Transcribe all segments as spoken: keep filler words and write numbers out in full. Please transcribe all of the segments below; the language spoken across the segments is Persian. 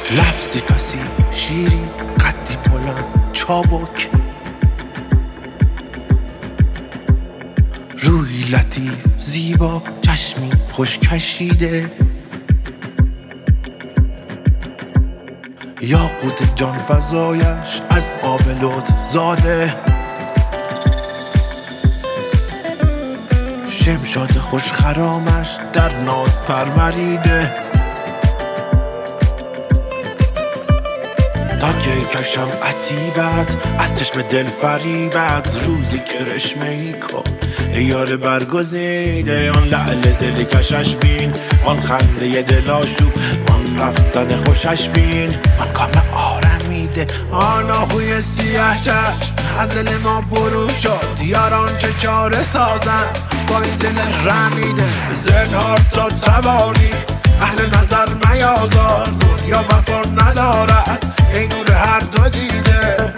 لفظی فسی شیری قدی بلند چابک، روی لطیف زیبا چشمی خوش کشیده، یاقوت جان فزایش از آب لطف زاده، شمشاد خوش خرامش در ناز پروریده، تا که کشم عتیبت از چشم دل فریبت، روزی کرشمه ای کن ای یار برگزیده، آن لعل دل کشش بین، آن خنده دل آشوب، آن رفتن خوشش بین، آن کام آرمیده، آن آهوی سیاه چشم از دل ما برو شد، یاران چه چاره سازن با این دل رمیده، زنهار تا توانی اهل نظر میازار، دنیا وفا ندارد ای نور هر دو دیده.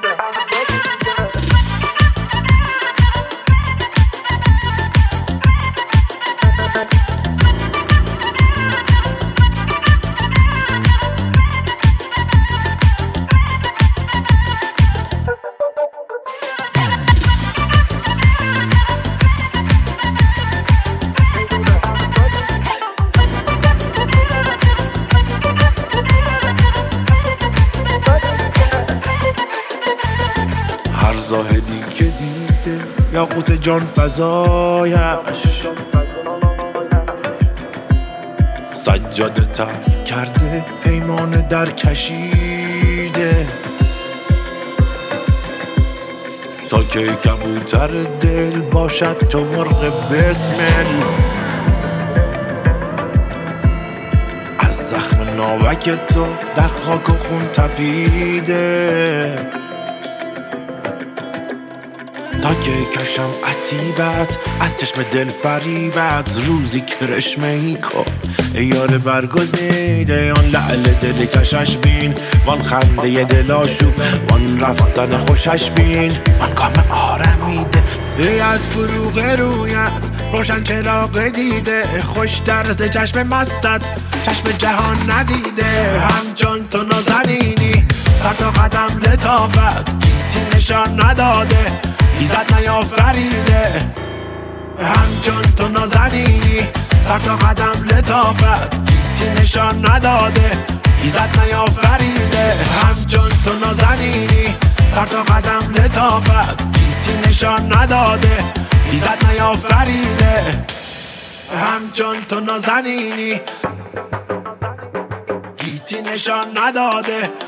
زاهدی که دیده یاقوت جان فزایش، سجاده ترک کرده پیمان در کشیده، تا که کبوتر دل باشد چو مرغ بسمل، از زخم ناوک تو در خاک و خون تپیده، تا که کشم عتیبت از چشم دل فریبت، روزی کرشمه ای کن ای یار برگزیده، آن لعل دل کشش بین، وان خنده دل آشوب، وان رفتن خوشش بین، وان کام آرمیده، ای از فروغ رویت روشن چراغ دیده، خوش درز چشم مستت چشم جهان ندیده، همچون تو نازنینی سر تا قدم لطافت، گیتی نشان نداده ایزد نیافریده، همچون تو نازنینی سر تا قدم لطافت، گیتی نشان نداده ایزد نیافریده، همچون تو نازنینی سر تا قدم لطافت، گیتی نشان نداده ایزد نیافریده، همچون تو نازنینی گیتی نشان نداده